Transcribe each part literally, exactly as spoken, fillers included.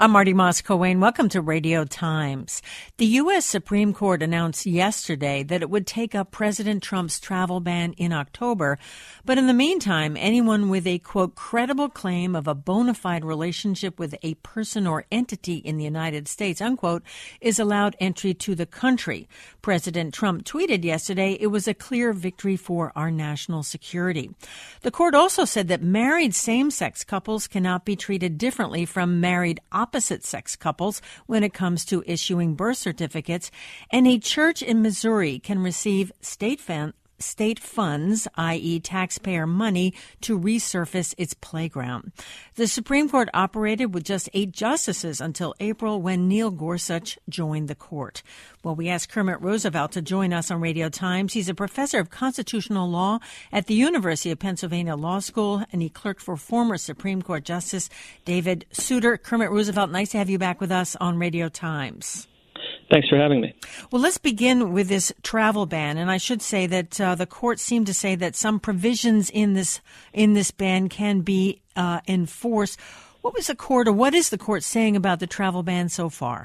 I'm Marty Moss-Coane. Welcome to Radio Times. The U S. Supreme Court announced yesterday that it would take up President Trump's travel ban in October. But in the meantime, anyone with a, quote, credible claim of a bona fide relationship with a person or entity in the United States, unquote, is allowed entry to the country. President Trump tweeted yesterday it was a clear victory for our national security. The court also said that married same-sex couples cannot be treated differently from married opposite-sex couples when it comes to issuing birth certificates, and a church in Missouri can receive state fan- state funds, that is taxpayer money, to resurface its playground. The Supreme Court operated with just eight justices until April when Neil Gorsuch joined the court. Well, we asked Kermit Roosevelt to join us on Radio Times. He's a professor of constitutional law at the University of Pennsylvania Law School, and he clerked for former Supreme Court Justice David Souter. Kermit Roosevelt, nice to have you back with us on Radio Times. Thanks for having me. Well, let's begin with this travel ban, and I should say that uh, the court seemed to say that some provisions in this in this ban can be uh, enforced. What was the court, or what is the court saying about the travel ban so far?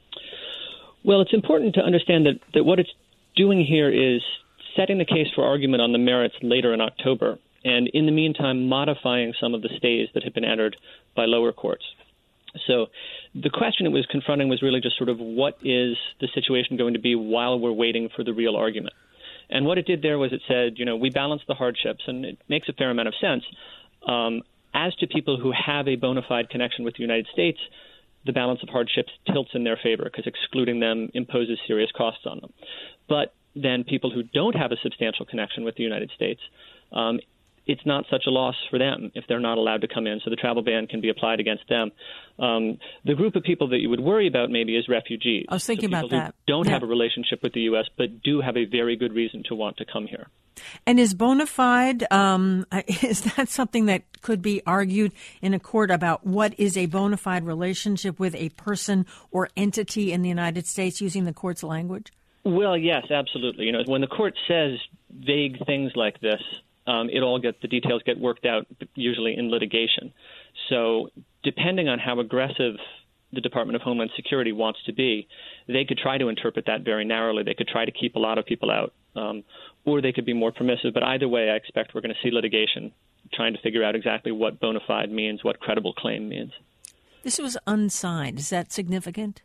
Well, it's important to understand that, that what it's doing here is setting the case for argument on the merits later in October, and in the meantime modifying some of the stays that have been entered by lower courts. So the question it was confronting was really just sort of what is the situation going to be while we're waiting for the real argument. And what it did there was it said, you know, we balance the hardships, and it makes a fair amount of sense. Um, as to people who have a bona fide connection with the United States, the balance of hardships tilts in their favor because excluding them imposes serious costs on them. But then people who don't have a substantial connection with the United States, um, it's not such a loss for them if they're not allowed to come in, so the travel ban can be applied against them. Um, the group of people that you would worry about maybe is refugees. I was thinking so about that. Who don't yeah. have a relationship with the U S but do have a very good reason to want to come here. And is bona fide, um, is that something that could be argued in a court about what is a bona fide relationship with a person or entity in the United States using the court's language? Well, yes, absolutely. You know, when the court says vague things like this, Um, it all get the details get worked out usually in litigation. So depending on how aggressive the Department of Homeland Security wants to be, they could try to interpret that very narrowly. They could try to keep a lot of people out, um, or they could be more permissive. But either way, I expect we're going to see litigation trying to figure out exactly what bona fide means, what credible claim means. This was unsigned. Is that significant?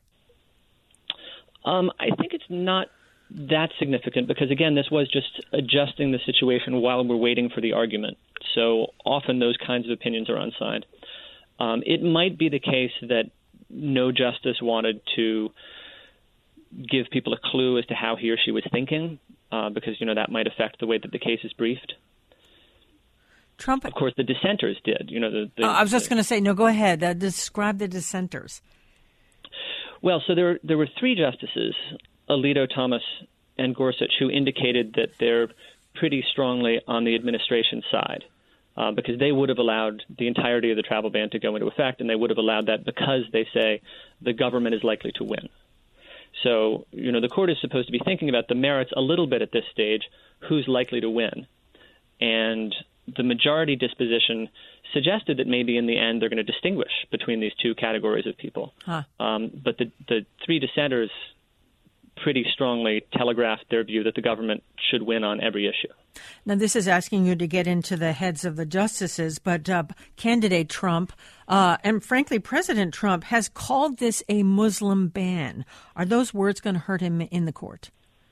Um, I think it's not that's significant because, again, this was just adjusting the situation while we're waiting for the argument. So often those kinds of opinions are unsigned. Um, it might be the case that no justice wanted to give people a clue as to how he or she was thinking uh, because, you know, that might affect the way that the case is briefed. Trump, of course, the dissenters did. You know, the, the, oh, I was just going to say, no, go ahead. Uh, describe the dissenters. Well, so there there were three justices, Alito, Thomas, and Gorsuch, who indicated that they're pretty strongly on the administration side uh, because they would have allowed the entirety of the travel ban to go into effect, and they would have allowed that because they say the government is likely to win. So, you know, the court is supposed to be thinking about the merits a little bit at this stage, who's likely to win. And the majority disposition suggested that maybe in the end they're going to distinguish between these two categories of people. Huh. Um, but the, the three dissenters pretty strongly telegraphed their view that the government should win on every issue. Now, this is asking you to get into the heads of the justices, but uh, candidate Trump uh, and, frankly, President Trump has called this a Muslim ban. Are those words going to hurt him in the court?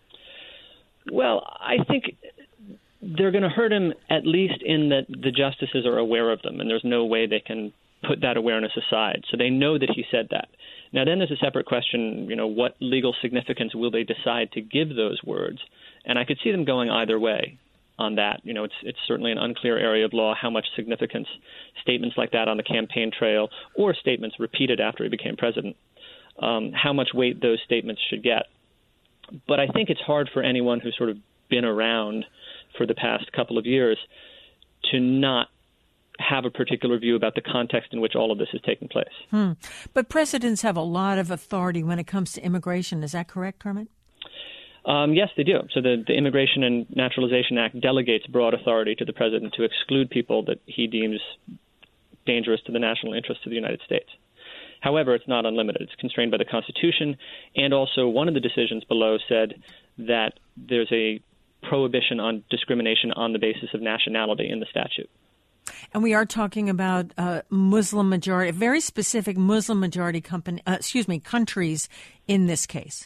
Well, I think they're going to hurt him at least in that the justices are aware of them, and there's no way they can put that awareness aside. So they know that he said that. Now, then there's a separate question, you know, what legal significance will they decide to give those words? And I could see them going either way on that. You know, it's it's certainly an unclear area of law how much significance statements like that on the campaign trail or statements repeated after he became president, um, how much weight those statements should get. But I think it's hard for anyone who's sort of been around for the past couple of years to not have a particular view about the context in which all of this is taking place. Hmm. But presidents have a lot of authority when it comes to immigration. Is that correct, Kermit? Um, yes, they do. So the, the Immigration and Naturalization Act delegates broad authority to the president to exclude people that he deems dangerous to the national interest of the United States. However, it's not unlimited. It's constrained by the Constitution. And also one of the decisions below said that there's a prohibition on discrimination on the basis of nationality in the statute. And we are talking about uh, Muslim majority, very specific Muslim majority company, uh, excuse me, countries in this case.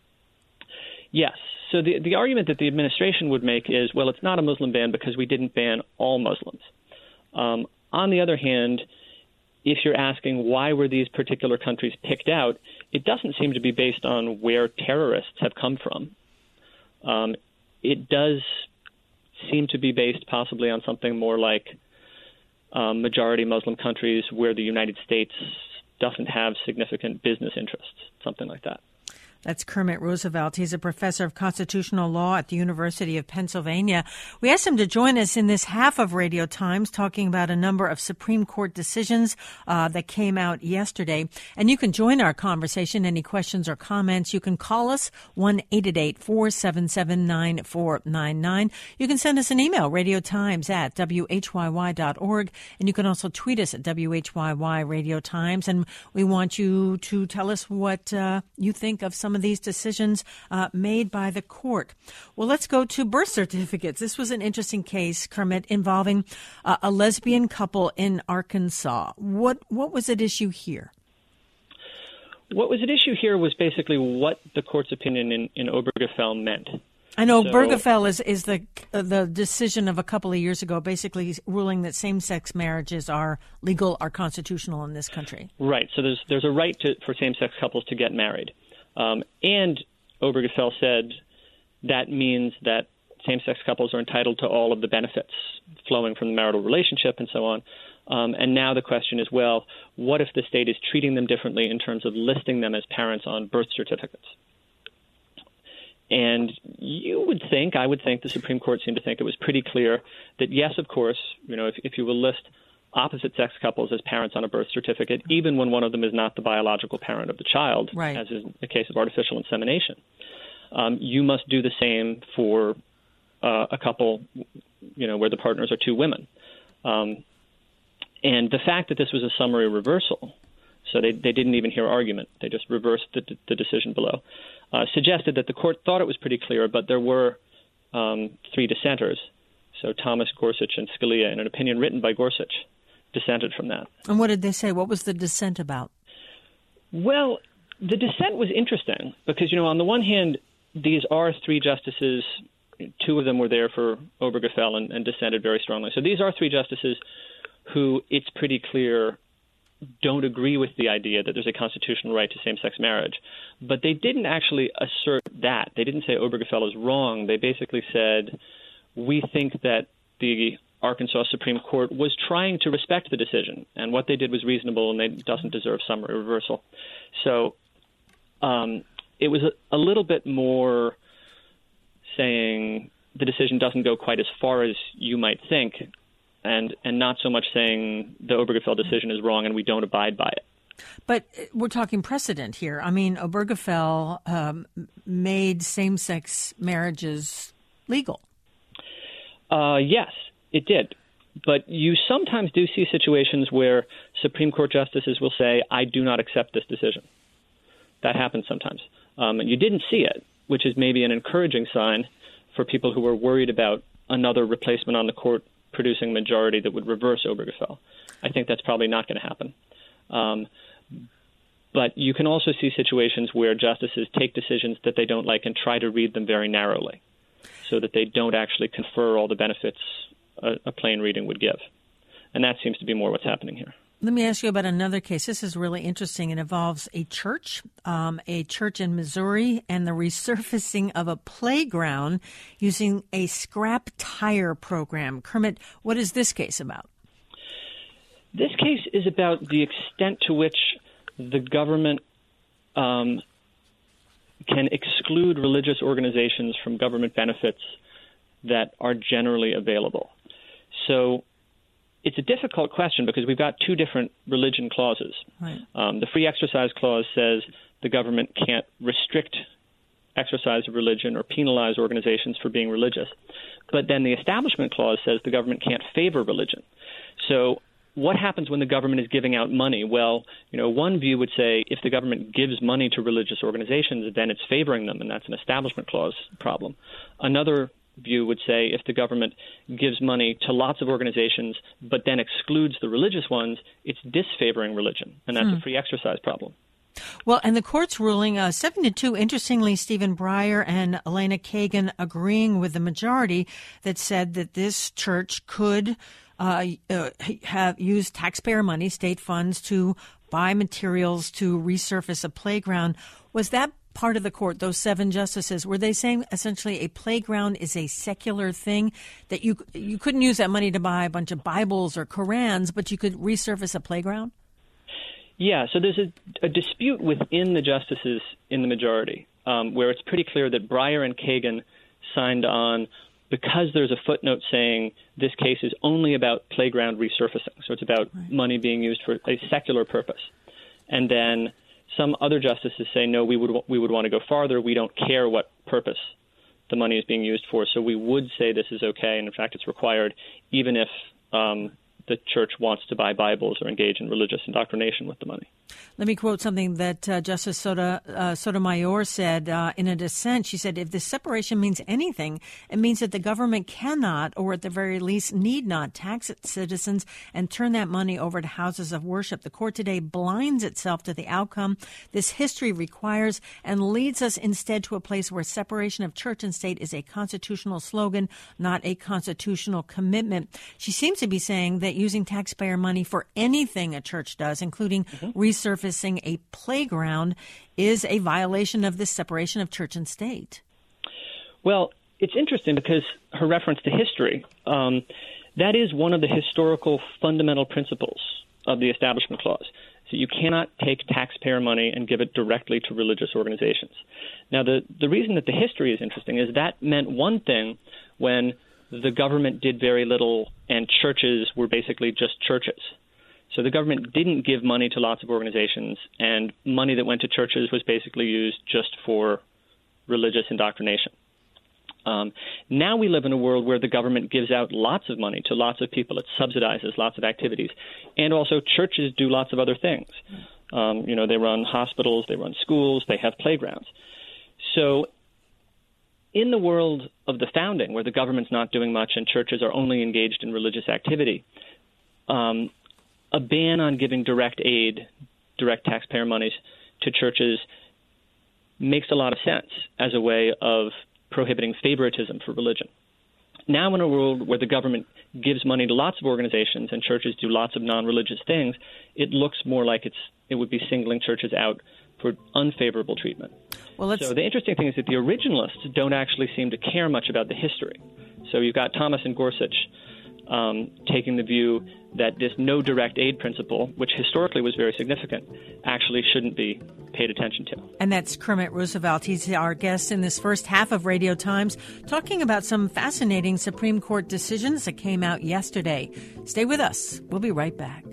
Yes. So the the argument that the administration would make is, well, it's not a Muslim ban because we didn't ban all Muslims. Um, on the other hand, if you're asking why were these particular countries picked out, it doesn't seem to be based on where terrorists have come from. Um, it does seem to be based possibly on something more like um, majority Muslim countries where the United States doesn't have significant business interests, something like that. That's Kermit Roosevelt. He's a professor of constitutional law at the University of Pennsylvania. We asked him to join us in this half of Radio Times talking about a number of Supreme Court decisions uh, that came out yesterday. And you can join our conversation. Any questions or comments, you can call us one eight eight eight, four seven seven, nine four nine nine. You can send us an email, radiotimes at W H Y Y dot org. And you can also tweet us at W H Y Y Radio Times. And we want you to tell us what uh, you think of some of these decisions uh, made by the court. Well, let's go to birth certificates. This was an interesting case, Kermit, involving uh, a lesbian couple in Arkansas. What what was at issue here? What was at issue here was basically what the court's opinion in, in Obergefell meant. I know so, Obergefell is, is the uh, the decision of a couple of years ago, basically ruling that same-sex marriages are legal, are constitutional in this country. Right. So there's there's a right to, for same-sex couples to get married. Um, and Obergefell said that means that same-sex couples are entitled to all of the benefits flowing from the marital relationship and so on. Um, and now the question is, well, what if the state is treating them differently in terms of listing them as parents on birth certificates? And you would think, I would think, the Supreme Court seemed to think it was pretty clear that, yes, of course, you know, if, if you will list opposite-sex couples as parents on a birth certificate, even when one of them is not the biological parent of the child, right, as is the case of artificial insemination. Um, you must do the same for uh, a couple, you know, where the partners are two women. Um, and the fact that this was a summary reversal, so they, they didn't even hear argument, they just reversed the, the decision below, uh, suggested that the court thought it was pretty clear, but there were um, three dissenters, so Thomas, Gorsuch, and Scalia, in an opinion written by Gorsuch, dissented from that. And what did they say? What was the dissent about? Well, the dissent was interesting because, you know, on the one hand, these are three justices. Two of them were there for Obergefell and, and dissented very strongly. So these are three justices who, it's pretty clear, don't agree with the idea that there's a constitutional right to same-sex marriage. But they didn't actually assert that. They didn't say Obergefell is wrong. They basically said, we think that the Arkansas Supreme Court was trying to respect the decision, and what they did was reasonable, and it doesn't deserve summary reversal. So um, it was a, a little bit more saying the decision doesn't go quite as far as you might think, and and not so much saying the Obergefell decision is wrong and we don't abide by it. But we're talking precedent here. I mean, Obergefell um, made same-sex marriages legal. Uh, yes. It did. But you sometimes do see situations where Supreme Court justices will say, I do not accept this decision. That happens sometimes. Um, and you didn't see it, which is maybe an encouraging sign for people who are worried about another replacement on the court producing a majority that would reverse Obergefell. I think that's probably not going to happen. Um, but you can also see situations where justices take decisions that they don't like and try to read them very narrowly so that they don't actually confer all the benefits A, a plain reading would give. And that seems to be more what's happening here. Let me ask you about another case. This is really interesting. It involves a church, um, a church in Missouri, and the resurfacing of a playground using a scrap tire program. Kermit, what is this case about? This case is about the extent to which the government um, can exclude religious organizations from government benefits that are generally available. So it's a difficult question because we've got two different religion clauses. Right. Um, the Free Exercise Clause says the government can't restrict exercise of religion or penalize organizations for being religious. But then the Establishment Clause says the government can't favor religion. So what happens when the government is giving out money? Well, you know, one view would say if the government gives money to religious organizations, then it's favoring them, and that's an Establishment Clause problem. Another view would say if the government gives money to lots of organizations but then excludes the religious ones, it's disfavoring religion, and that's hmm. a free exercise problem. Well, and the court's ruling, uh, seven to two, interestingly, Stephen Breyer and Elena Kagan agreeing with the majority that said that this church could uh, uh, have used taxpayer money, state funds, to buy materials to resurface a playground. Was that part of the court, those seven justices, were they saying essentially a playground is a secular thing, that you you couldn't use that money to buy a bunch of Bibles or Korans, but you could resurface a playground? Yeah, so there's a, a dispute within the justices in the majority um, where it's pretty clear that Breyer and Kagan signed on because there's a footnote saying this case is only about playground resurfacing. So it's about right. money being used for a secular purpose. And then some other justices say, no, we would we would want to go farther. We don't care what purpose the money is being used for. So we would say this is okay. And in fact, it's required even if um, the church wants to buy Bibles or engage in religious indoctrination with the money. Let me quote something that uh, Justice Soto, uh, Sotomayor said uh, in a dissent. She said, if this separation means anything, it means that the government cannot, or at the very least need not, tax its citizens and turn that money over to houses of worship. The court today blinds itself to the outcome this history requires and leads us instead to a place where separation of church and state is a constitutional slogan, not a constitutional commitment. She seems to be saying that using taxpayer money for anything a church does, including mm-hmm. resurfacing a playground, is a violation of this separation of church and state. Well, it's interesting because her reference to history, um, that is one of the historical fundamental principles of the Establishment Clause. So you cannot take taxpayer money and give it directly to religious organizations. Now, the, the reason that the history is interesting is that meant one thing when the government did very little and churches were basically just churches. So the government didn't give money to lots of organizations, and money that went to churches was basically used just for religious indoctrination. Um, now we live in a world where the government gives out lots of money to lots of people. It subsidizes lots of activities. And also churches do lots of other things. Um, you know, they run hospitals, they run schools, they have playgrounds. So in the world of the founding, where the government's not doing much and churches are only engaged in religious activity, um, a ban on giving direct aid, direct taxpayer monies to churches makes a lot of sense as a way of prohibiting favoritism for religion. Now in a world where the government gives money to lots of organizations and churches do lots of non-religious things, it looks more like it's it would be singling churches out for unfavorable treatment. Well, so the interesting thing is that the originalists don't actually seem to care much about the history. So you've got Thomas and Gorsuch um, taking the view that this no direct aid principle, which historically was very significant, actually shouldn't be paid attention to. And that's Kermit Roosevelt. He's our guest in this first half of Radio Times, talking about some fascinating Supreme Court decisions that came out yesterday. Stay with us. We'll be right back.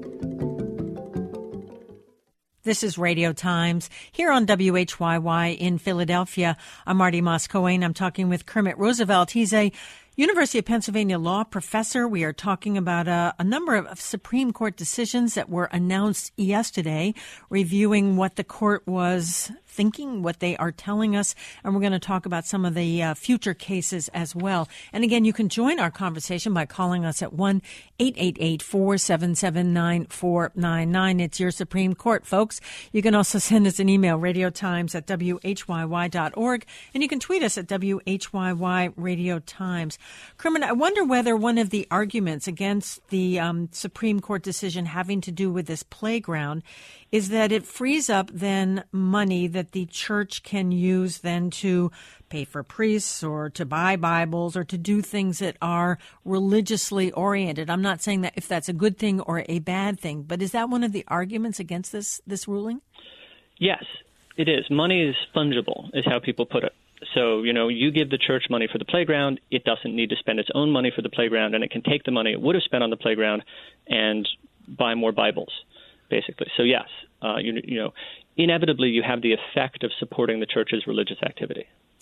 This is Radio Times here on W H Y Y in Philadelphia. I'm Marty Moss-Cohen. I'm talking with Kermit Roosevelt. He's a University of Pennsylvania law professor. We are talking about a, a number of Supreme Court decisions that were announced yesterday, reviewing what the court was thinking, what they are telling us, and we're going to talk about some of the uh, future cases as well. And again, you can join our conversation by calling us at one eight eight eight, four seven seven, nine four nine nine. It's your Supreme Court, folks. You can also send us an email, radiotimes at W H Y Y dot org, and you can tweet us at W H Y Y Radio Times. Kermit, I wonder whether one of the arguments against the um, Supreme Court decision having to do with this playground is that it frees up then money that the church can use then to pay for priests or to buy Bibles or to do things that are religiously oriented. I'm not saying that if that's a good thing or a bad thing, but is that one of the arguments against this this ruling? Yes, it is. Money is fungible, is how people put it. So, you know, you give the church money for the playground, it doesn't need to spend its own money for the playground, and it can take the money it would have spent on the playground and buy more Bibles, basically. So, yes, uh, you, you know, inevitably you have the effect of supporting the church's religious activity.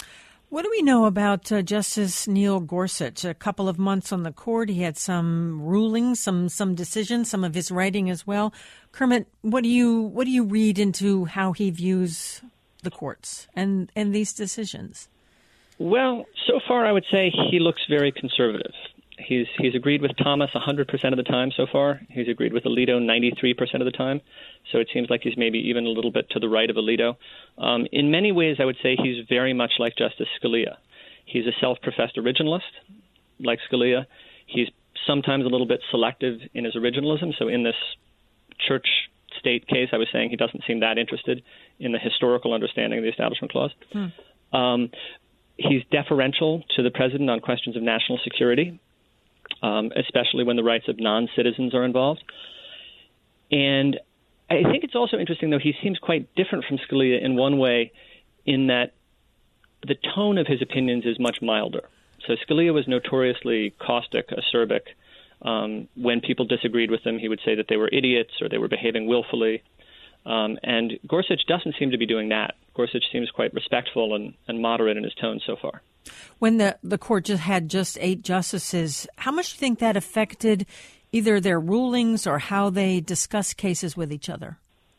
What do we know about uh, Justice Neil Gorsuch? A couple of months on the court, he had some rulings, some some decisions, some of his writing as well. Kermit, what do you what do you read into how he views the courts and, and these decisions? Well, so far I would say he looks very conservative. He's he's agreed with Thomas one hundred percent of the time so far. He's agreed with Alito ninety-three percent of the time. So it seems like he's maybe even a little bit to the right of Alito. Um, in many ways, I would say he's very much like Justice Scalia. He's a self-professed originalist, like Scalia. He's sometimes a little bit selective in his originalism. So in this church-state case, I was saying he doesn't seem that interested in the historical understanding of the Establishment Clause. Hmm. Um, he's deferential to the president on questions of national security, um, especially when the rights of non-citizens are involved. And I think it's also interesting, though, he seems quite different from Scalia in one way, in that the tone of his opinions is much milder. So Scalia was notoriously caustic, acerbic. Um, when people disagreed with him, he would say that they were idiots or they were behaving willfully. Um, and Gorsuch doesn't seem to be doing that. Gorsuch seems quite respectful and, and moderate in his tone so far. When the, the court just had just eight justices, how much do you think that affected either their rulings or how they discuss cases with each other?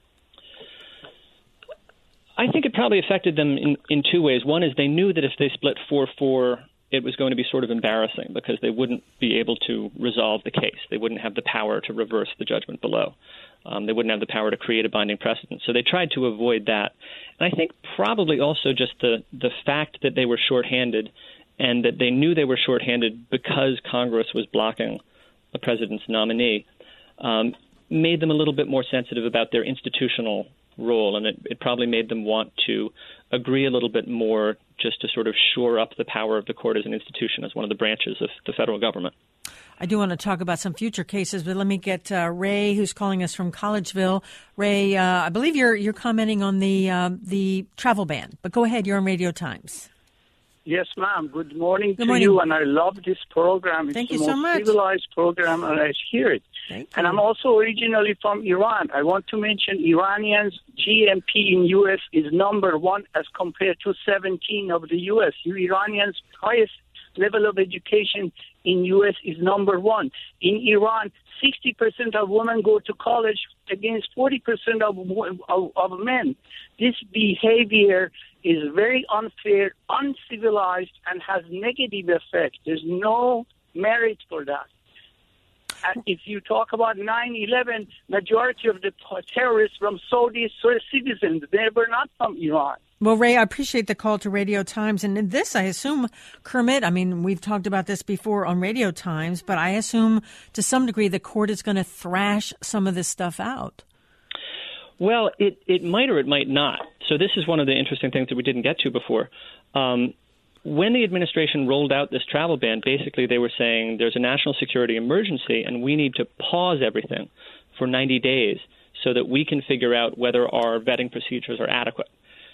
I think it probably affected them in, in two ways. One is they knew that if they split four four, it was going to be sort of embarrassing because they wouldn't be able to resolve the case. They wouldn't have the power to reverse the judgment below. Um, they wouldn't have the power to create a binding precedent. So they tried to avoid that. And I think probably also just the, the fact that they were shorthanded and that they knew they were shorthanded because Congress was blocking the president's nominee um, made them a little bit more sensitive about their institutional role. And it, it probably made them want to agree a little bit more just to sort of shore up the power of the court as an institution, as one of the branches of the federal government. I do want to talk about some future cases, but let me get uh, Ray, who's calling us from Collegeville. Ray, uh, I believe you're you're commenting on the uh, the travel ban, but go ahead. You're on Radio Times. Yes, ma'am. Good morning Good to morning. you, and I love this program. It's Thank the you most so much. civilized program, and I hear it. Thank and you. I'm also originally from Iran. I want to mention Iranians' G M P in U S is number one as compared to seventeen of the U S. You Iranians' highest level of education in U S is number one. In Iran, sixty percent of women go to college against forty percent of, of, of men. This behavior is very unfair, uncivilized, and has negative effect. There's no merit for that. And if you talk about nine eleven, majority of the terrorists from Saudi citizens, they were not from Iran. Well, Ray, I appreciate the call to Radio Times. And in this, I assume, Kermit, I mean, we've talked about this before on Radio Times, but I assume to some degree the court is going to thrash some of this stuff out. Well, it, it might or it might not. So this is one of the interesting things that we didn't get to before. Um, when the administration rolled out this travel ban, basically they were saying there's a national security emergency and we need to pause everything for ninety days so that we can figure out whether our vetting procedures are adequate.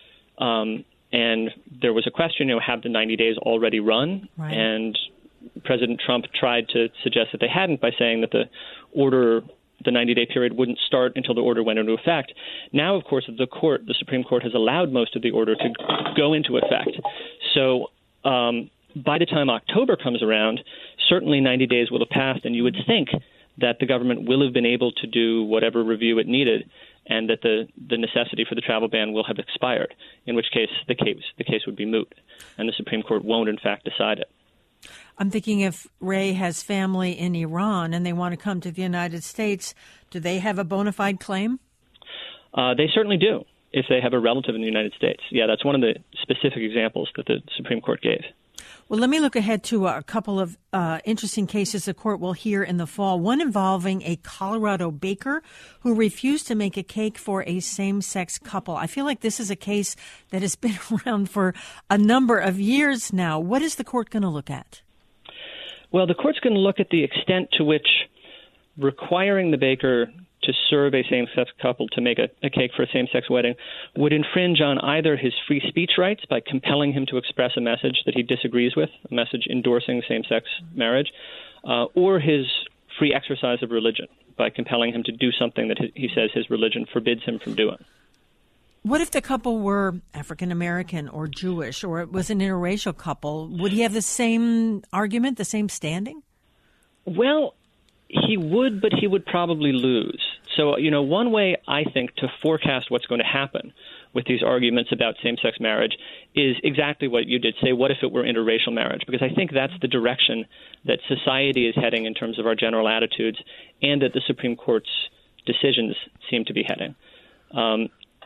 Um, and there was a question, you know, have the ninety days already run? Right. And President Trump tried to suggest that they hadn't by saying that the order, the ninety-day period wouldn't start until the order went into effect. Now, of course, the court, the Supreme Court, has allowed most of the order to go into effect. So um, by the time October comes around, certainly ninety days will have passed, and you would think that the government will have been able to do whatever review it needed, and that the, the necessity for the travel ban will have expired, in which case the case the case would be moot, and the Supreme Court won't, in fact, decide it. I'm thinking if Ray has family in Iran and they want to come to the United States, do they have a bona fide claim? Uh, they certainly do, if they have a relative in the United States. Yeah, that's one of the specific examples that the Supreme Court gave. Well, let me look ahead to a couple of uh, interesting cases the court will hear in the fall. One involving a Colorado baker who refused to make a cake for a same-sex couple. I feel like this is a case that has been around for a number of years now. What is the court going to look at? Well, the court's going to look at the extent to which requiring the baker to serve a same-sex couple to make a, a cake for a same-sex wedding would infringe on either his free speech rights by compelling him to express a message that he disagrees with, a message endorsing same-sex marriage, uh, or his free exercise of religion by compelling him to do something that he says his religion forbids him from doing. What if the couple were African-American or Jewish, or it was an interracial couple? Would he have the same argument, the same standing? Well, he would, but he would probably lose. So, you know, one way, I think, to forecast what's going to happen with these arguments about same-sex marriage is exactly what you did say. What if it were interracial marriage? Because I think that's the direction that society is heading in terms of our general attitudes, and that the Supreme Court's decisions seem to be heading. Um,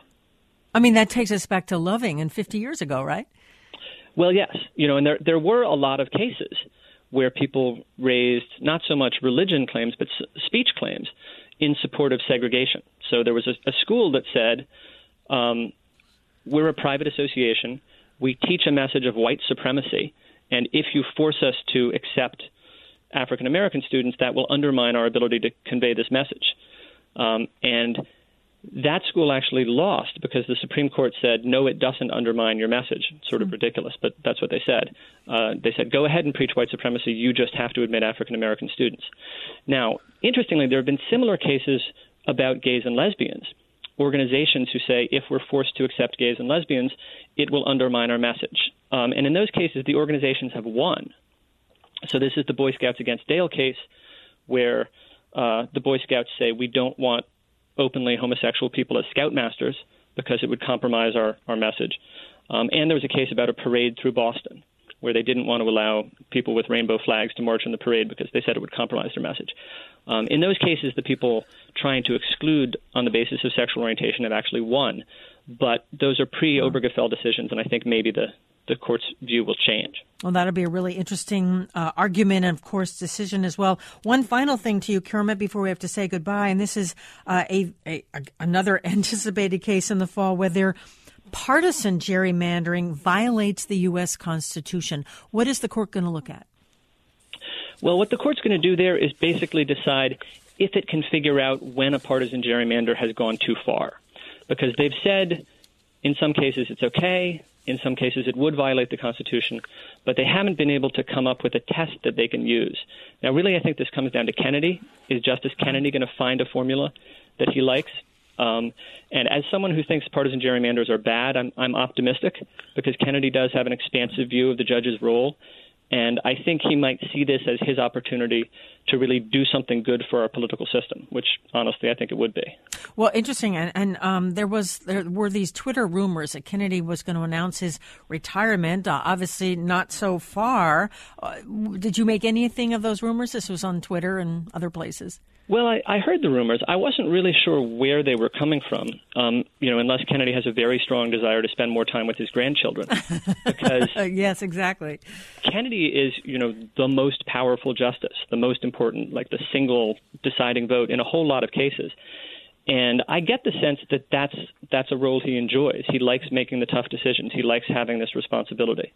I mean, that takes us back to Loving and fifty years ago, right? Well, yes. You know, and there there were a lot of cases where people raised not so much religion claims, but s- speech claims in support of segregation. So there was a, a school that said, um, we're a private association. We teach a message of white supremacy. And if you force us to accept African-American students, that will undermine our ability to convey this message. Um, and that school actually lost because the Supreme Court said, no, it doesn't undermine your message. It's sort of mm-hmm. ridiculous, but that's what they said. Uh, they said, go ahead and preach white supremacy. You just have to admit African-American students. Now, interestingly, there have been similar cases about gays and lesbians, organizations who say, if we're forced to accept gays and lesbians, it will undermine our message. Um, and in those cases, the organizations have won. So this is the Boy Scouts Against Dale case, where uh, the Boy Scouts say we don't want openly homosexual people as scoutmasters because it would compromise our, our message. Um, and there was a case about a parade through Boston where they didn't want to allow people with rainbow flags to march in the parade because they said it would compromise their message. Um, in those cases, the people trying to exclude on the basis of sexual orientation have actually won. But those are pre-Obergefell decisions, and I think maybe the, the court's view will change. Well, that'll be a really interesting uh, argument and, of course, decision as well. One final thing to you, Kermit, before we have to say goodbye, and this is uh, a, a, a another anticipated case in the fall whether partisan gerrymandering violates the U S Constitution. What is the court going to look at? Well, what the court's going to do there is basically decide if it can figure out when a partisan gerrymander has gone too far. Because they've said in some cases it's okay, in some cases it would violate the Constitution, but they haven't been able to come up with a test that they can use. Now, really, I think this comes down to Kennedy. Is Justice Kennedy going to find a formula that he likes? Um, and as someone who thinks partisan gerrymanders are bad, I'm, I'm optimistic because Kennedy does have an expansive view of the judge's role. And I think he might see this as his opportunity to really do something good for our political system, which, honestly, I think it would be. Well, interesting. And, and um, there was there were these Twitter rumors that Kennedy was going to announce his retirement. Uh, obviously, not so far. Uh, did you make anything of those rumors? This was on Twitter and other places. Well, I, I heard the rumors. I wasn't really sure where they were coming from, um, you know, unless Kennedy has a very strong desire to spend more time with his grandchildren. Because yes, exactly. Kennedy is, you know, the most powerful justice, the most important, like the single deciding vote in a whole lot of cases. And I get the sense that that's, that's a role he enjoys. He likes making the tough decisions. He likes having this responsibility.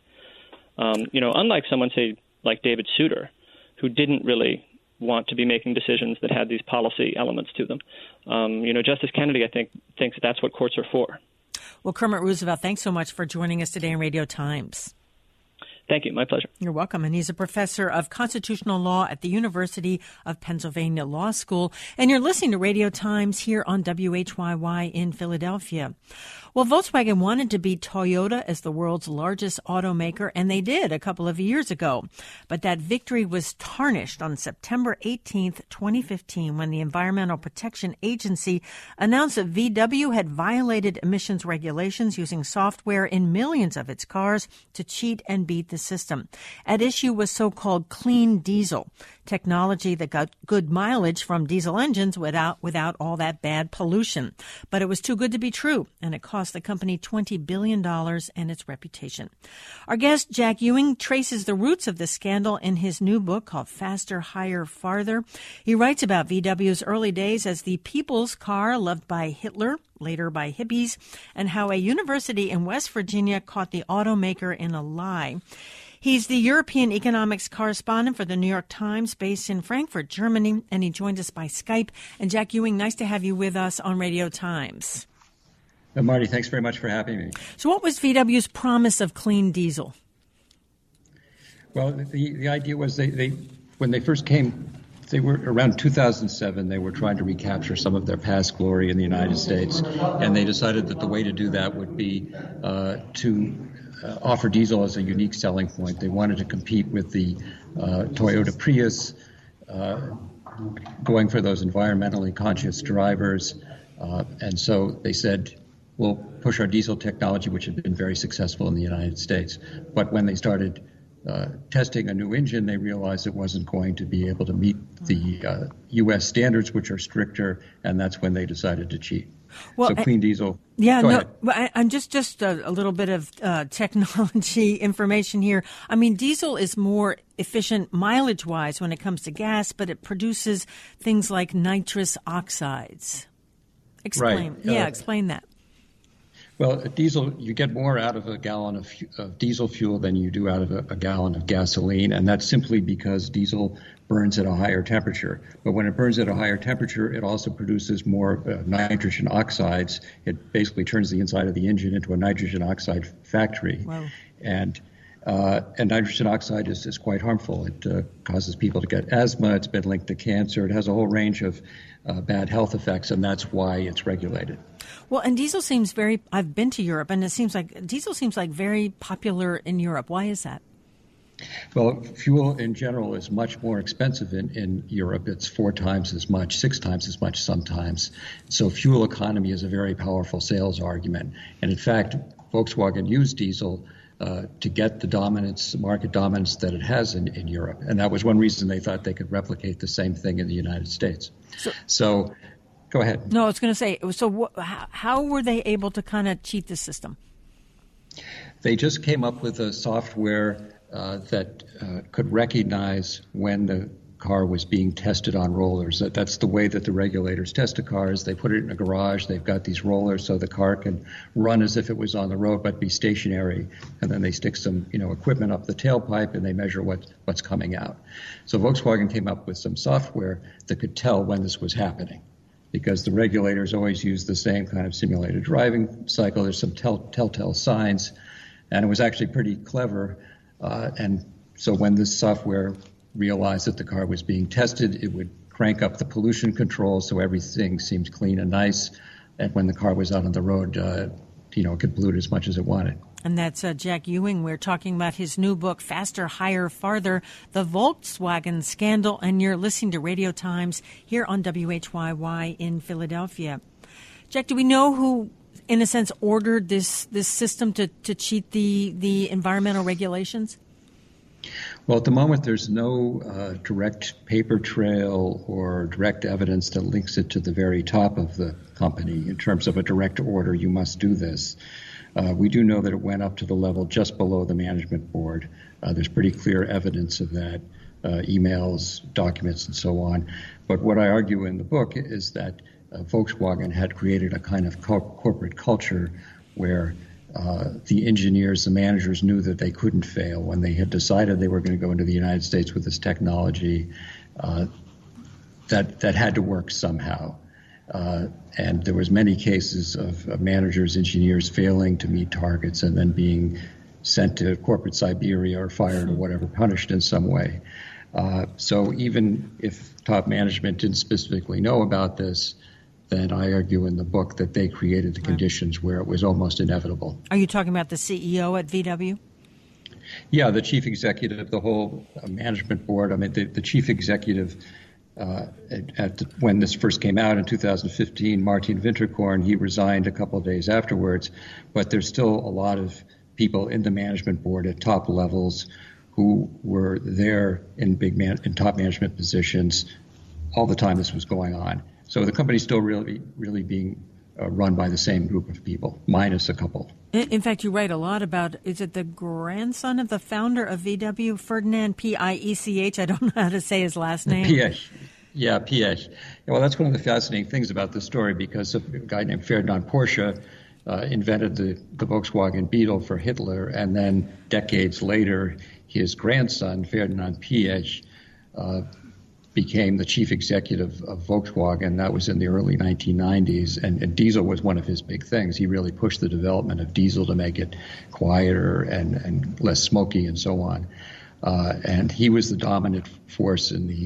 Um, you know, unlike someone, say, like David Souter, who didn't really want to be making decisions that had these policy elements to them. Um, you know, Justice Kennedy, I think, thinks that's what courts are for. Well, Kermit Roosevelt, thanks so much for joining us today on Radio Times. Thank you. My pleasure. You're welcome. And he's a professor of constitutional law at the University of Pennsylvania Law School. And you're listening to Radio Times here on W H Y Y in Philadelphia. Well, Volkswagen wanted to beat Toyota as the world's largest automaker, and they did a couple of years ago. But that victory was tarnished on September eighteenth, twenty fifteen, when the Environmental Protection Agency announced that V W had violated emissions regulations using software in millions of its cars to cheat and beat the system. At issue was so-called clean diesel, technology that got good mileage from diesel engines without without all that bad pollution. But it was too good to be true, and it cost the company twenty billion dollars and its reputation. Our guest, Jack Ewing, traces the roots of the scandal in his new book called Faster, Higher, Farther. He writes about V W's early days as the people's car loved by Hitler, later by hippies, and how a university in West Virginia caught the automaker in a lie. He's the European economics correspondent for the New York Times, based in Frankfurt, Germany, and he joined us by Skype. And Jack Ewing, nice to have you with us on Radio Times. Uh, Marty, thanks very much for having me. So what was V W's promise of clean diesel? Well, the, the idea was they, they when they first came they were around two thousand seven. They were trying to recapture some of their past glory in the United States, and they decided that the way to do that would be uh, to uh, offer diesel as a unique selling point. They wanted to compete with the uh, Toyota Prius, uh, going for those environmentally conscious drivers, uh, and so they said, we'll push our diesel technology, which had been very successful in the United States. But when they started uh, testing a new engine, they realized it wasn't going to be able to meet the uh, U S standards, which are stricter, and that's when they decided to cheat. Well, so clean I, diesel. Yeah, Go no, ahead. I, I'm just just a, a little bit of uh, technology information here. I mean, diesel is more efficient mileage-wise when it comes to gas, but it produces things like nitrous oxides. Explain. Right. Yeah, uh, explain that. Well, diesel, you get more out of a gallon of, of diesel fuel than you do out of a, a gallon of gasoline, and that's simply because diesel burns at a higher temperature. But when it burns at a higher temperature, it also produces more uh, nitrogen oxides. It basically turns the inside of the engine into a nitrogen oxide factory. Wow. And uh, and nitrogen oxide is, is quite harmful. It uh, causes people to get asthma. It's been linked to cancer. It has a whole range of uh, bad health effects, and that's why it's regulated. Well, and diesel seems very, I've been to Europe, and it seems like diesel seems like very popular in Europe. Why is that? Well, fuel in general is much more expensive in, in Europe. It's four times as much, six times as much sometimes. So fuel economy is a very powerful sales argument. And in fact, Volkswagen used diesel uh, to get the dominance, market dominance that it has in, in Europe. And that was one reason they thought they could replicate the same thing in the United States. So, so go ahead. No, I was going to say, so wh- how, how were they able to kind of cheat the system? They just came up with a software uh, that uh, could recognize when the car was being tested on rollers. That, that's the way that the regulators test a car is they put it in a garage. They've got these rollers so the car can run as if it was on the road but be stationary. And then they stick some, you know, equipment up the tailpipe and they measure what, what's coming out. So Volkswagen came up with some software that could tell when this was happening, because the regulators always use the same kind of simulated driving cycle. There's some tell, telltale signs, and it was actually pretty clever. Uh, and so when this software realized that the car was being tested, it would crank up the pollution control so everything seemed clean and nice. And when the car was out on the road, uh, you know, it could pollute as much as it wanted. And that's uh, Jack Ewing. We're talking about his new book, Faster, Higher, Farther, The Volkswagen Scandal. And you're listening to Radio Times here on W H Y Y in Philadelphia. Jack, do we know who, in a sense, ordered this this system to, to cheat the, the environmental regulations? Well, at the moment, there's no uh, direct paper trail or direct evidence that links it to the very top of the company in terms of a direct order, you must do this. Uh, we do know that it went up to the level just below the management board. Uh, there's pretty clear evidence of that, uh, emails, documents, and so on. But what I argue in the book is that uh, Volkswagen had created a kind of co- corporate culture where uh, the engineers, the managers knew that they couldn't fail. When they had decided they were going to go into the United States with this technology, uh, that that had to work somehow. Uh, and there was many cases of, of managers, engineers failing to meet targets and then being sent to corporate Siberia or fired or whatever, punished in some way. Uh, so even if top management didn't specifically know about this, then I argue in the book that they created the conditions where it was almost inevitable. Are you talking about the C E O at V W? Yeah, the chief executive, the whole uh, management board. I mean, the, the chief executive Uh, at, at the, when this first came out in two thousand fifteen, Martin Winterkorn, he resigned a couple of days afterwards, but there's still a lot of people in the management board at top levels who were there in big man, in top management positions all the time this was going on. So the company's still really, really being uh, run by the same group of people, minus a couple. In, in fact, you write a lot about, is it the grandson of the founder of V W, Ferdinand P I E C H? I don't know how to say his last name. Piech. Yeah, Piech. Well, that's one of the fascinating things about this story, because a guy named Ferdinand Porsche uh, invented the, the Volkswagen Beetle for Hitler, and then decades later, his grandson, Ferdinand Piech, uh, became the chief executive of Volkswagen. That was in the early nineteen nineties, and, and diesel was one of his big things. He really pushed the development of diesel to make it quieter and, and less smoky and so on. Uh, and he was the dominant force in the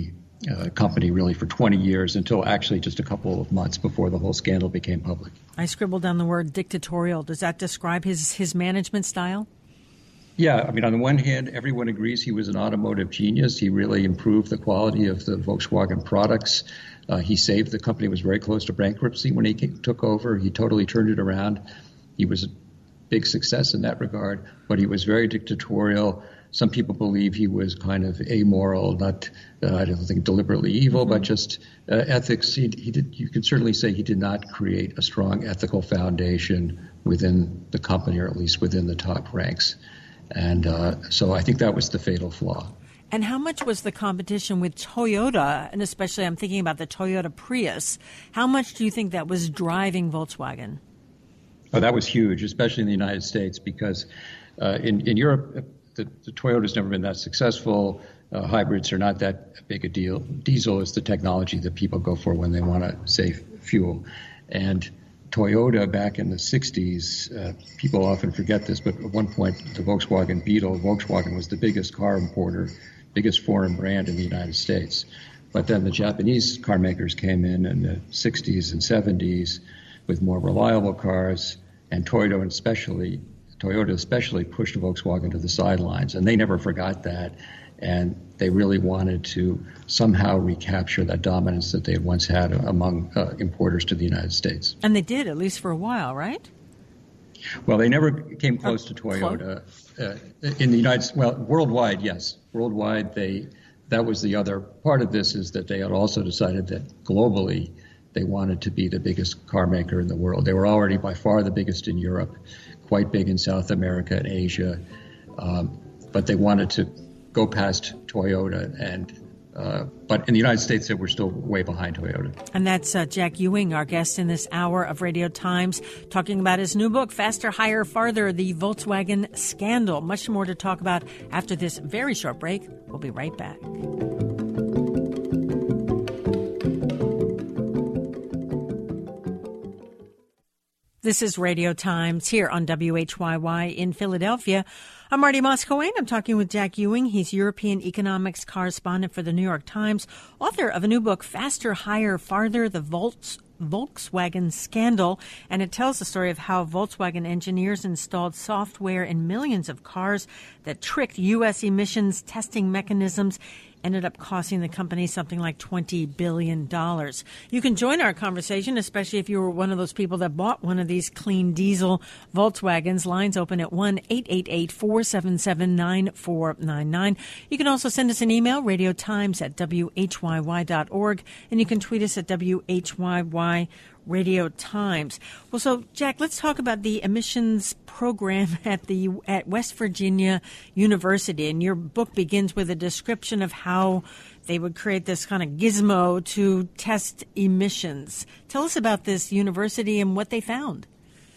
uh, company really for twenty years until actually just a couple of months before the whole scandal became public. I scribbled down the word dictatorial. Does that describe his, his management style? Yeah, I mean, on the one hand, everyone agrees he was an automotive genius. He really improved the quality of the Volkswagen products. Uh, he saved the company. Was very close to bankruptcy when he came, took over. He totally turned it around. He was a big success in that regard, but he was very dictatorial. Some people believe he was kind of amoral, not, uh, I don't think deliberately evil, mm-hmm. but just uh, ethics. He, he did. You can certainly say he did not create a strong ethical foundation within the company, or at least within the top ranks. And uh, so I think that was the fatal flaw. And how much was the competition with Toyota, and especially I'm thinking about the Toyota Prius, how much do you think that was driving Volkswagen? Oh, that was huge, especially in the United States, because uh, in, in Europe, the, the Toyota's never been that successful. Uh, hybrids are not that big a deal. Diesel is the technology that people go for when they want to save fuel. And Toyota back in the sixties, uh, people often forget this, but at one point the Volkswagen Beetle, Volkswagen was the biggest car importer, biggest foreign brand in the United States. But then the Japanese car makers came in in the sixties and seventies with more reliable cars, and Toyota especially, Toyota especially pushed Volkswagen to the sidelines, and they never forgot that. And they really wanted to somehow recapture that dominance that they had once had among uh, importers to the United States. And they did, at least for a while, right? Well, they never came close to Toyota. Uh, in the United States, well, worldwide, yes. Worldwide, they that was the other part of this, is that they had also decided that globally they wanted to be the biggest car maker in the world. They were already by far the biggest in Europe, quite big in South America and Asia, um, but they wanted to go past Toyota, and uh, but in the United States, they were still way behind Toyota. And that's uh, Jack Ewing, our guest in this hour of Radio Times, talking about his new book, Faster, Higher, Farther, The Volkswagen Scandal. Much more to talk about after this very short break. We'll be right back. This is Radio Times here on W H Y Y in Philadelphia. I'm Marty Moscowane. I'm talking with Jack Ewing. He's European economics correspondent for the New York Times, author of a new book, Faster, Higher, Farther, The Volts Volkswagen Scandal, and it tells the story of how Volkswagen engineers installed software in millions of cars that tricked U S emissions testing mechanisms, ended up costing the company something like twenty billion dollars. You can join our conversation, especially if you were one of those people that bought one of these clean diesel Volkswagens. Lines open at one eight eight eight, four seven seven, nine four nine nine. You can also send us an email, radiotimes at W H Y Y dot org, and you can tweet us at W H Y Y Radio Times. Well, so Jack, let's talk about the emissions program at the at West Virginia University. And your book begins with a description of how they would create this kind of gizmo to test emissions. Tell us about this university and what they found.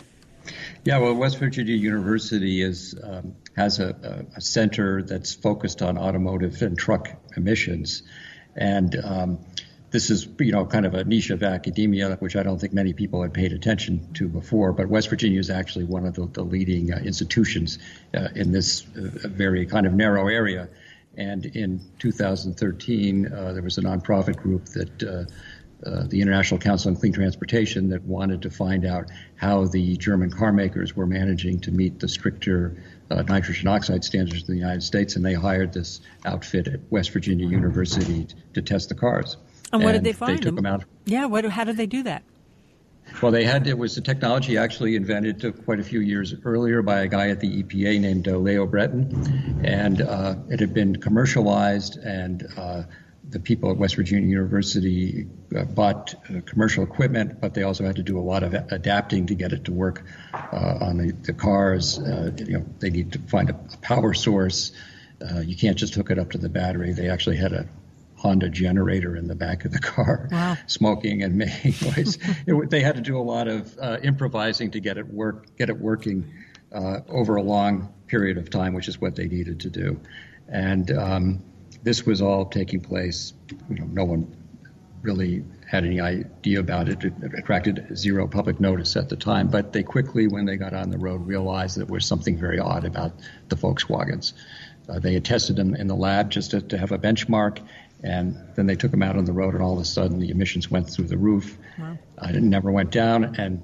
Yeah, well, West Virginia University is um, has a, a center that's focused on automotive and truck emissions, and um, this is, you know, kind of a niche of academia, which I don't think many people had paid attention to before. But West Virginia is actually one of the, the leading uh, institutions uh, in this uh, very kind of narrow area. And in two thousand thirteen, uh, there was a nonprofit group that uh, uh, the International Council on Clean Transportation that wanted to find out how the German car makers were managing to meet the stricter uh, nitrogen oxide standards in the United States. And they hired this outfit at West Virginia University t- to test the cars. And what and did they find? They took them out. Yeah, what? How did they do that? Well, they had, it was a technology actually invented quite a few years earlier by a guy at the E P A named uh, Leo Breton, and uh, it had been commercialized, and uh, the people at West Virginia University uh, bought uh, commercial equipment, but they also had to do a lot of adapting to get it to work uh, on the, the cars. Uh, you know, they need to find a, a power source. Uh, you can't just hook it up to the battery. They actually had a Honda generator in the back of the car, wow. smoking and making noise. it, they had to do a lot of uh, improvising to get it work, get it working uh, over a long period of time, which is what they needed to do. And um, this was all taking place. You know, no one really had any idea about it. It attracted zero public notice at the time, but they quickly, when they got on the road, realized that there was something very odd about the Volkswagens. Uh, they had tested them in the lab just to, to have a benchmark, And then they took them out on the road, and all of a sudden the emissions went through the roof. Wow. Uh, it never went down, and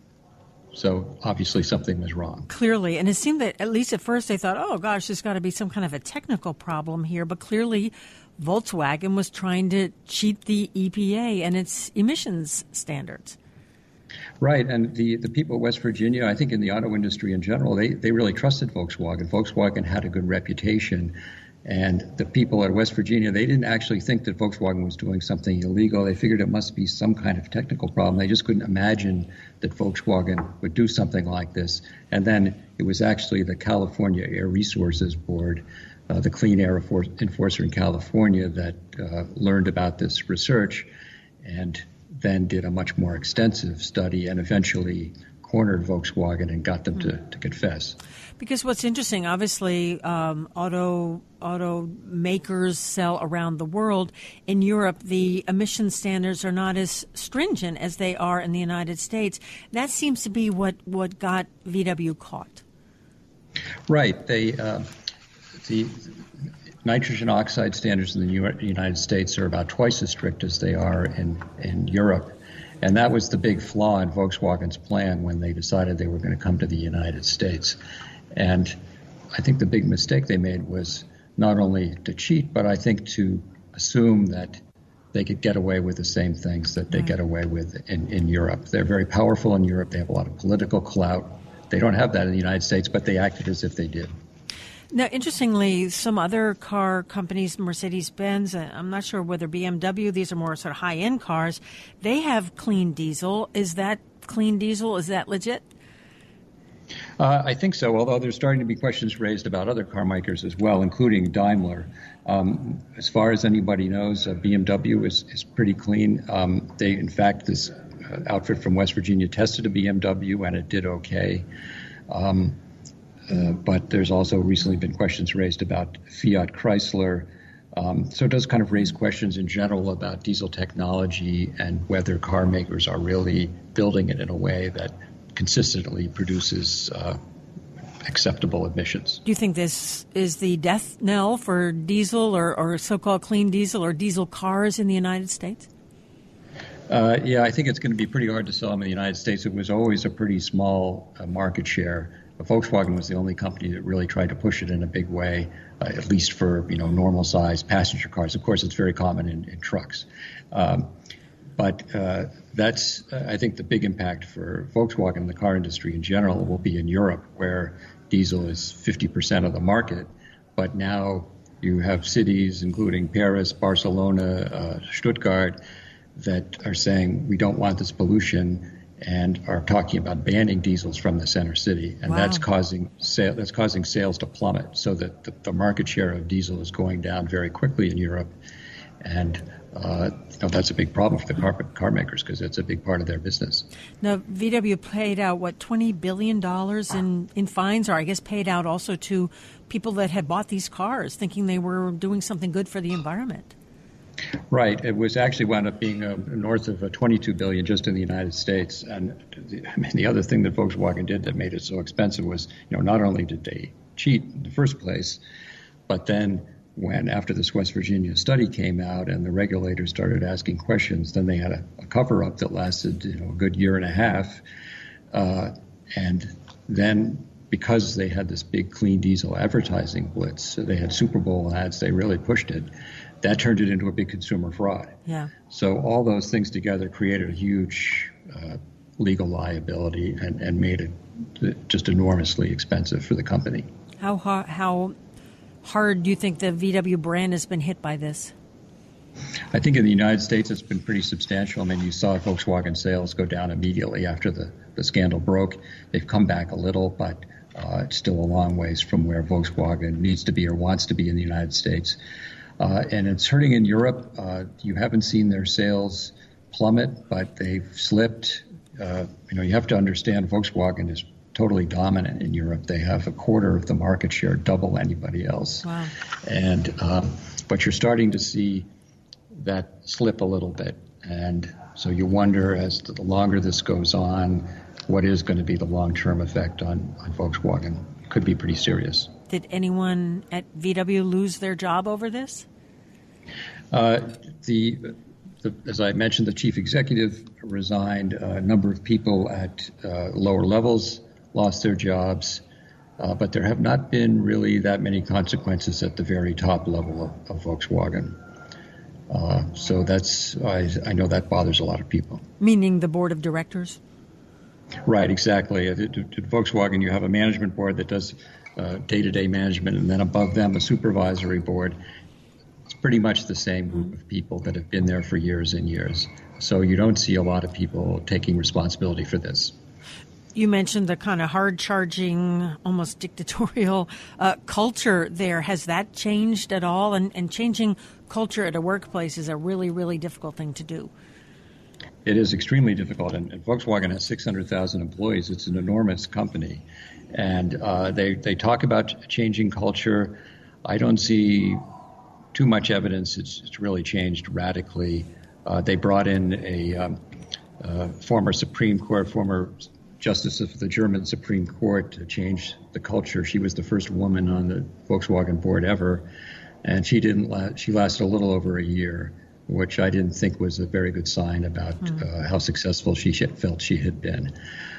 so obviously something was wrong. Clearly, and it seemed that at least at first they thought, oh gosh, there's got to be some kind of a technical problem here, but clearly Volkswagen was trying to cheat the E P A and its emissions standards. Right, and the, the people of West Virginia, I think in the auto industry in general, they, they really trusted Volkswagen. Volkswagen had a good reputation, and the people at West Virginia, they didn't actually think that Volkswagen was doing something illegal. They figured it must be some kind of technical problem. They just couldn't imagine that Volkswagen would do something like this. And then it was actually the California Air Resources Board, uh, the Clean Air Enforcer in California, that uh, learned about this research and then did a much more extensive study and eventually cornered Volkswagen and got them to, to confess. Because what's interesting, obviously, um, auto automakers sell around the world. In Europe, the emission standards are not as stringent as they are in the United States. That seems to be what, what got V W caught. Right. They uh, the nitrogen oxide standards in the United States are about twice as strict as they are in, in Europe. And that was the big flaw in Volkswagen's plan when they decided they were going to come to the United States. And I think the big mistake they made was not only to cheat, but I think to assume that they could get away with the same things that they right. get away with in, in Europe. They're very powerful in Europe. They have a lot of political clout. They don't have that in the United States, but they acted as if they did. Now, interestingly, some other car companies, Mercedes-Benz, I'm not sure whether B M W, these are more sort of high-end cars, they have clean diesel. Is that clean diesel? Is that legit? Uh, I think so, although there's starting to be questions raised about other car makers as well, including Daimler. Um, as far as anybody knows, uh, B M W is, is pretty clean. Um, they, in fact, this uh, outfit from West Virginia tested a B M W, and it did okay. Um, uh, but there's also recently been questions raised about Fiat Chrysler. Um, so it does kind of raise questions in general about diesel technology and whether car makers are really building it in a way that consistently produces uh, acceptable emissions. Do you think this is the death knell for diesel or, or so-called clean diesel or diesel cars in the United States? Uh, yeah, I think it's going to be pretty hard to sell them in the United States. It was always a pretty small uh, market share. Volkswagen was the only company that really tried to push it in a big way, uh, at least for you know normal-sized passenger cars. Of course, it's very common in, in trucks. Um, But uh, that's, uh, I think, the big impact for Volkswagen and the car industry in general will be in Europe, where diesel is fifty percent of the market. But now you have cities, including Paris, Barcelona, uh, Stuttgart, that are saying we don't want this pollution and are talking about banning diesels from the center city. And wow. that's causing sale, that's causing sales to plummet, so that the, the market share of diesel is going down very quickly in Europe. And Uh, you know, that's a big problem for the car, car makers because it's a big part of their business. Now, V W paid out, what, twenty billion dollars in, in fines, or I guess paid out also to people that had bought these cars thinking they were doing something good for the environment. Right. It was actually wound up being uh, north of uh, twenty-two billion dollars just in the United States. And the, I mean, the other thing that Volkswagen did that made it so expensive was, you know, not only did they cheat in the first place, but then when after this West Virginia study came out and the regulators started asking questions, then they had a, a cover-up that lasted you know, a good year and a half. Uh, and then because they had this big clean diesel advertising blitz, so they had Super Bowl ads, they really pushed it. That turned it into a big consumer fraud. Yeah. So all those things together created a huge uh, legal liability and, and made it just enormously expensive for the company. How how how hard do you think the V W brand has been hit by this? I think in the United States it's been pretty substantial. I mean, you saw Volkswagen sales go down immediately after the, the scandal broke. They've come back a little, but uh, it's still a long ways from where Volkswagen needs to be or wants to be in the United States. Uh, and it's hurting in Europe. Uh, you haven't seen their sales plummet, but they've slipped. Uh, you know, you have to understand Volkswagen is totally dominant in Europe. They have a quarter of the market share, double anybody else. Wow. And um, but you're starting to see that slip a little bit. And so you wonder, as to the longer this goes on, what is going to be the long-term effect on, on Volkswagen. Could be pretty serious. Did anyone at V W lose their job over this? Uh, the, the, as I mentioned, the chief executive resigned. A number of people at uh, lower levels lost their jobs, uh, but there have not been really that many consequences at the very top level of, of Volkswagen. Uh, so that's I, I know that bothers a lot of people. Meaning the board of directors? Right, exactly. At, at, at Volkswagen, you have a management board that does uh, day-to-day management, and then above them a supervisory board. It's pretty much the same group of people that have been there for years and years. So you don't see a lot of people taking responsibility for this. You mentioned the kind of hard-charging, almost dictatorial uh, culture there. Has that changed at all? And, and changing culture at a workplace is a really, really difficult thing to do. It is extremely difficult, and, and Volkswagen has six hundred thousand employees. It's an enormous company, and uh, they they talk about changing culture. I don't see too much evidence it's, it's really changed radically. Uh, they brought in a um, uh, former Supreme Court, former Justice of the German Supreme Court to change the culture. She was the first woman on the Volkswagen board ever, and she didn't. La- she lasted a little over a year, which I didn't think was a very good sign about mm. uh, how successful she felt she had been.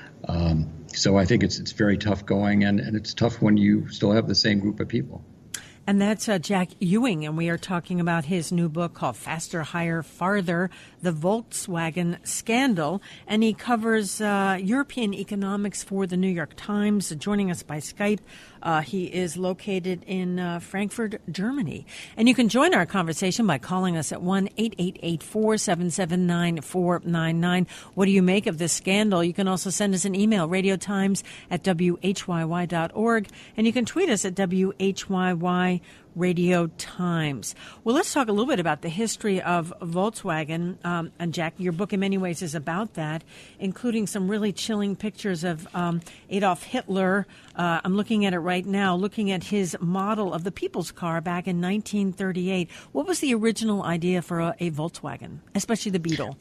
Um, so I think it's it's very tough going, and, and it's tough when you still have the same group of people. And that's uh, Jack Ewing, and we are talking about his new book called Faster, Higher, Farther, The Volkswagen Scandal. And he covers uh, European economics for the New York Times. Joining us by Skype, uh, he is located in uh, Frankfurt, Germany. And you can join our conversation by calling us at one eight eight eight, four seven seven, nine four nine nine. What do you make of this scandal? You can also send us an email, radiotimes at w h y y dot org. And you can tweet us at W H Y Y Radio Times. Well, let's talk a little bit about the history of Volkswagen. Um, and Jack, your book in many ways is about that, including some really chilling pictures of um, Adolf Hitler. Uh, I'm looking at it right now, looking at his model of the People's Car back in nineteen thirty-eight. What was the original idea for a, a Volkswagen, especially the Beetle?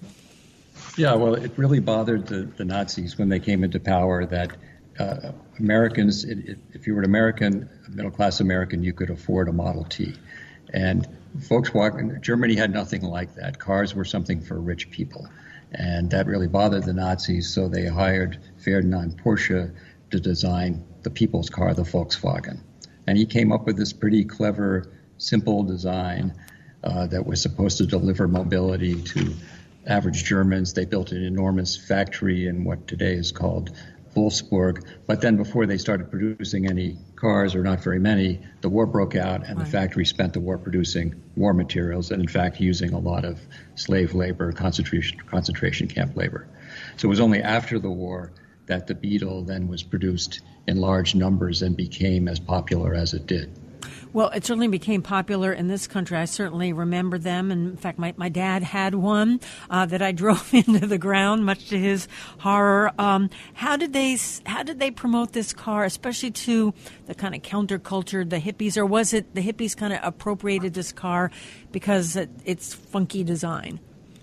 Yeah, well, it really bothered the, the Nazis when they came into power that Uh, Americans, it, it, if you were an American, a middle-class American, you could afford a Model T. And Volkswagen, Germany had nothing like that. Cars were something for rich people. And that really bothered the Nazis, so they hired Ferdinand Porsche to design the people's car, the Volkswagen. And he came up with this pretty clever, simple design uh, that was supposed to deliver mobility to average Germans. They built an enormous factory in what today is called Wolfsburg, but then before they started producing any cars, or not very many, the war broke out, and right. the factory spent the war producing war materials, and in fact using a lot of slave labor, concentration concentration camp labor. So it was only after the war that the Beetle then was produced in large numbers and became as popular as it did. Well, it certainly became popular in this country. I certainly remember them. And in fact, my, my dad had one uh, that I drove into the ground, much to his horror. Um, how did they how did they promote this car, especially to the kind of counterculture, the hippies, or was it the hippies kind of appropriated this car because it, it's funky design?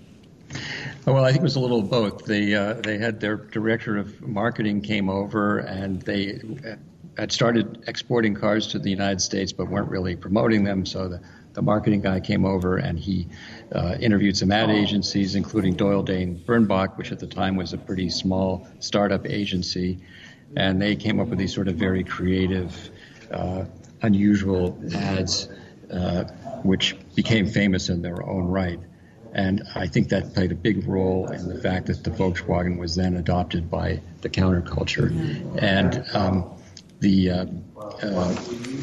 Well, I think it was a little of both. They uh, they had their director of marketing came over, and they had started exporting cars to the United States, but weren't really promoting them. So the, the marketing guy came over, and he uh, interviewed some ad agencies, including Doyle Dane Bernbach, which at the time was a pretty small startup agency. And they came up with these sort of very creative, uh, unusual ads, uh, which became famous in their own right. And I think that played a big role in the fact that the Volkswagen was then adopted by the counterculture. And um, the uh, uh,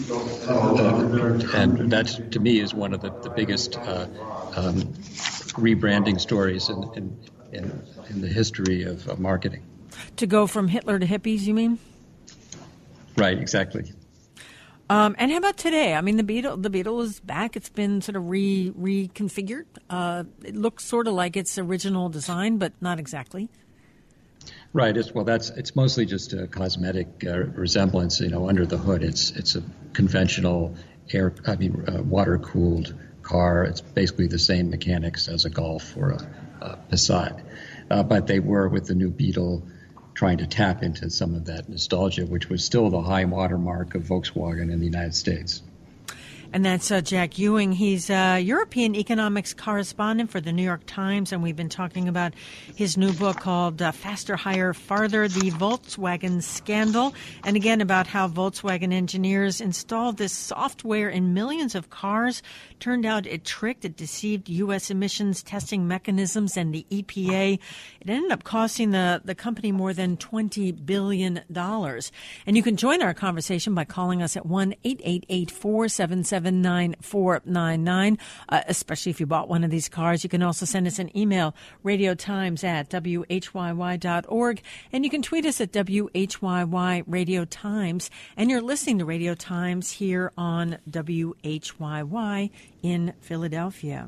uh, and that to me is one of the, the biggest uh, um, rebranding stories in, in, in, in the history of, of marketing. To go from Hitler to hippies, you mean? Right, exactly. Um, and how about today? I mean, the Beetle, the Beetle is back. It's been sort of re reconfigured. Uh, it looks sort of like its original design, but not exactly. Right. It's, well, that's it's mostly just a cosmetic uh, resemblance. You know, under the hood, it's it's a conventional air, I mean, uh, water cooled car. It's basically the same mechanics as a Golf or a, a Passat, uh, but they were with the new Beetle trying to tap into some of that nostalgia, which was still the high watermark of Volkswagen in the United States. And that's uh, Jack Ewing. He's a European economics correspondent for the New York Times, and we've been talking about his new book called uh, Faster, Higher, Farther, the Volkswagen Scandal, and again about how Volkswagen engineers installed this software in millions of cars. Turned out it tricked, it deceived U S emissions testing mechanisms and the E P A. It ended up costing the, the company more than twenty billion dollars. And you can join our conversation by calling us at one eight eight eight, four seven seven, nine four nine nine, uh, especially if you bought one of these cars. You can also send us an email, radiotimes at W H Y Y dot org, and you can tweet us at W H Y Y Radio Times. And you're listening to Radio Times here on W H Y Y in Philadelphia.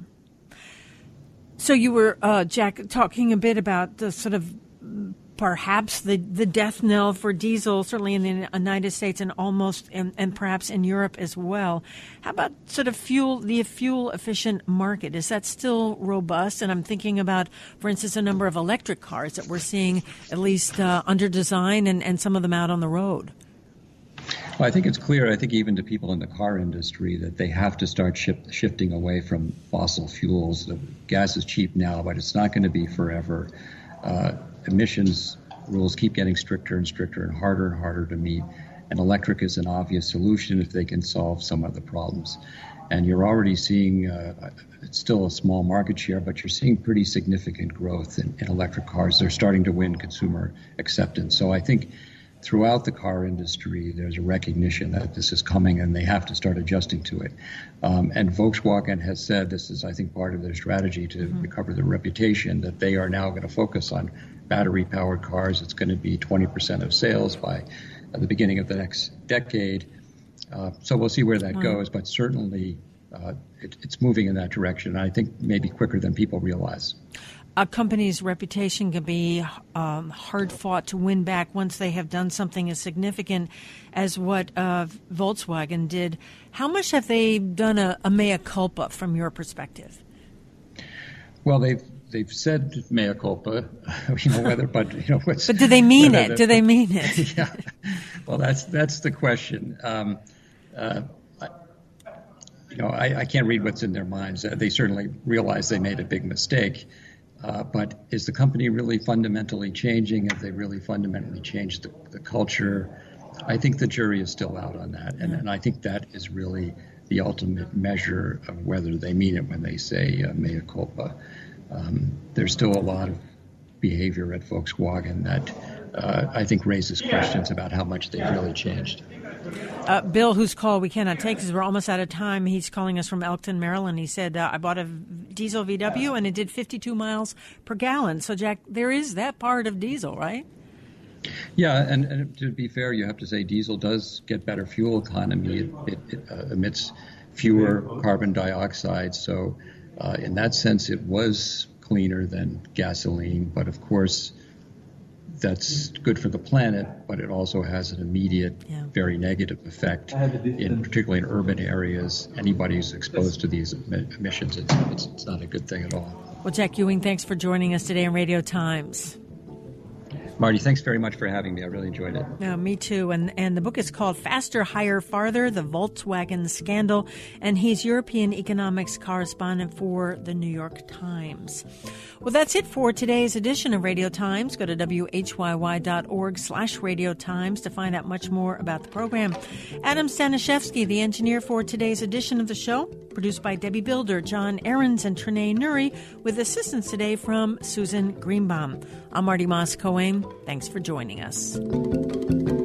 So you were, uh, Jack, talking a bit about the sort of perhaps the, the death knell for diesel, certainly in the United States and almost and, and perhaps in Europe as well. How about sort of fuel, the fuel efficient market? Is that still robust? And I'm thinking about, for instance, a number of electric cars that we're seeing at least uh, under design and, and some of them out on the road. Well, I think it's clear, I think even to people in the car industry, that they have to start ship, shifting away from fossil fuels. The gas is cheap now, but it's not going to be forever. Uh, emissions rules keep getting stricter and stricter and harder and harder to meet. And electric is an obvious solution if they can solve some of the problems. And you're already seeing, uh, it's still a small market share, but you're seeing pretty significant growth in, in electric cars. They're starting to win consumer acceptance. So I think throughout the car industry, there's a recognition that this is coming and they have to start adjusting to it. Um, and Volkswagen has said, this is, I think, part of their strategy to mm-hmm. recover their reputation, that they are now going to focus on battery-powered cars. It's going to be twenty percent of sales by uh, the beginning of the next decade. Uh, so we'll see where that wow. goes, but certainly uh, it, it's moving in that direction, and I think maybe quicker than people realize. A company's reputation can be um, hard fought to win back once they have done something as significant as what uh, Volkswagen did. How much have they done a, a mea culpa from your perspective? Well, they've they've said mea culpa, you know, whether, but you know, what's, but do they mean it? Do they mean it? Yeah. Well, that's that's the question. Um, uh, I, you know, I, I can't read what's in their minds. Uh, they certainly realize they made a big mistake. Uh, but is the company really fundamentally changing? Have they really fundamentally changed the, the culture? I think the jury is still out on that. And, and I think that is really the ultimate measure of whether they mean it when they say uh, mea culpa. Um, there's still a lot of behavior at Volkswagen that uh, I think raises questions about how much they've really changed. Uh, Bill, whose call we cannot take because we're almost out of time, he's calling us from Elkton, Maryland. He said, uh, I bought a diesel V W and it did fifty-two miles per gallon. So, Jack, there is that part of diesel, right? Yeah, and, and to be fair, you have to say diesel does get better fuel economy. It, it, it uh, emits fewer carbon dioxide. So uh, in that sense, it was cleaner than gasoline. But, of course, that's good for the planet, but it also has an immediate, yeah. very negative effect, in particularly in urban areas. Anybody who's exposed to these emissions, it's, it's, it's not a good thing at all. Well, Jack Ewing, thanks for joining us today on Radio Times. Marty, thanks very much for having me. I really enjoyed it. Yeah, me too. And and the book is called Faster, Higher, Farther, the Volkswagen Scandal. And he's European economics correspondent for the New York Times. Well, that's it for today's edition of Radio Times. Go to W H Y Y dot org slash Radio Times to find out much more about the program. Adam Staniszewski, the engineer for today's edition of the show, produced by Debbie Builder, John Ahrens, and Trinae Nuri, with assistance today from Susan Greenbaum. I'm Marty Moss-Cohen. Thanks for joining us.